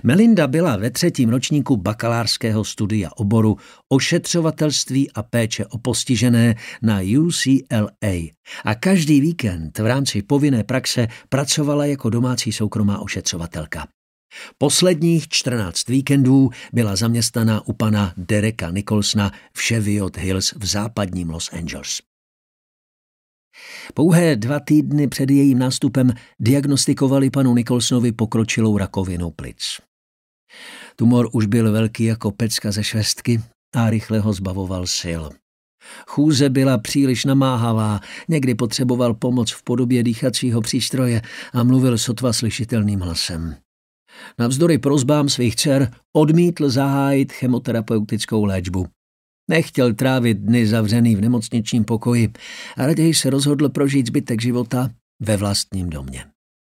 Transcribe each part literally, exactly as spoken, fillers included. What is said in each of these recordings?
Melinda byla ve třetím ročníku bakalářského studia oboru ošetřovatelství a péče o postižené na U C L A a každý víkend v rámci povinné praxe pracovala jako domácí soukromá ošetřovatelka. Posledních čtrnáct víkendů byla zaměstnaná u pana Dereka Nicholsona v Cheviot Hills v západním Los Angeles. Pouhé dva týdny před jejím nástupem diagnostikovali panu Nicholsonovi pokročilou rakovinu plic. Tumor už byl velký jako pecka ze švestky a rychle ho zbavoval sil. Chůze byla příliš namáhavá, někdy potřeboval pomoc v podobě dýchacího přístroje a mluvil sotva slyšitelným hlasem. Navzdory prosbám svých dcer odmítl zahájit chemoterapeutickou léčbu. Nechtěl trávit dny zavřený v nemocničním pokoji a raději se rozhodl prožít zbytek života ve vlastním domě.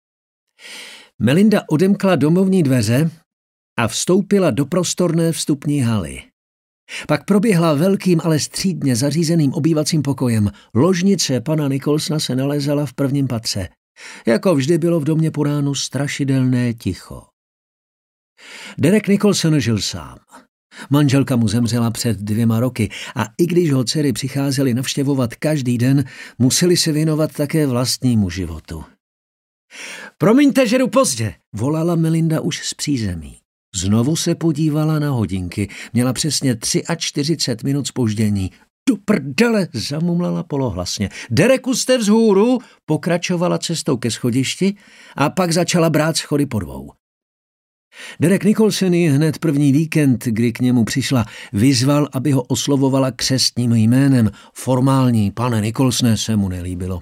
Melinda odemkla domovní dveře a vstoupila do prostorné vstupní haly. Pak proběhla velkým, ale střídně zařízeným obývacím pokojem. Ložnice pana Nicholsona se nalézala v prvním patře. Jako vždy bylo v domě po ránu strašidelné ticho. Derek Nicholson žil sám. Manželka mu zemřela před dvěma roky a i když ho dcery přicházely navštěvovat každý den, museli se věnovat také vlastnímu životu. Promiňte, že jdu pozdě, volala Melinda už z přízemí. Znovu se podívala na hodinky, měla přesně čtyřicet tři minut zpoždění. Do prdele, zamumlala polohlasně. Dereku, jste vzhůru, pokračovala cestou ke schodišti a pak začala brát schody po dvou. Derek Nicholson ji hned první víkend, kdy k němu přišla, vyzval, aby ho oslovovala křestním jménem. Formální pane Nicholsone se mu nelíbilo.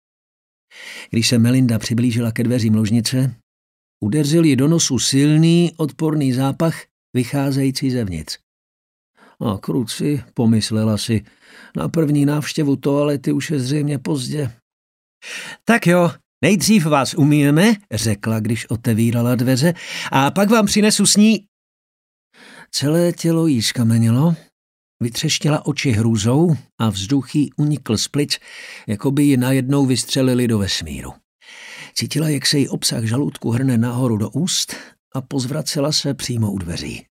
Když se Melinda přiblížila ke dveřím ložnice, udeřil ji do nosu silný, odporný zápach, vycházející zevnitř. A kruci, pomyslela si, na první návštěvu toalety už je zřejmě pozdě. Tak jo, nejdřív vás umyjeme, řekla, když otevírala dveře, a pak vám přinesu sní. Celé tělo jí zkamenělo, vytřeštila oči hrůzou a vzduch jí unikl z plic, jako by ji najednou vystřelili do vesmíru. Cítila, jak se jí obsah žaludku hrne nahoru do úst a pozvracela se přímo u dveří.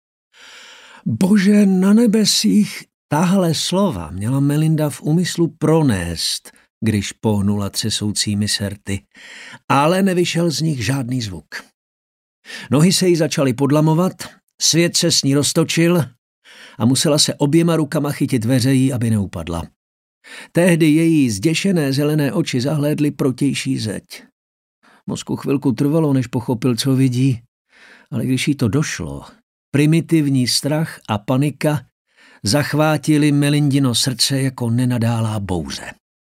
Bože na nebesích, tahle slova měla Melinda v úmyslu pronést, když pohnula třesoucími serty, ale nevyšel z nich žádný zvuk. Nohy se jí začaly podlamovat, svět se s ní roztočil a musela se oběma rukama chytit dveřejí, aby neupadla. Tehdy její zděšené zelené oči zahlédly protější zeď. Mozku chvilku trvalo, než pochopil, co vidí, ale když jí to došlo, primitivní strach a panika zachvátili Melindino srdce jako nenadálá bouře.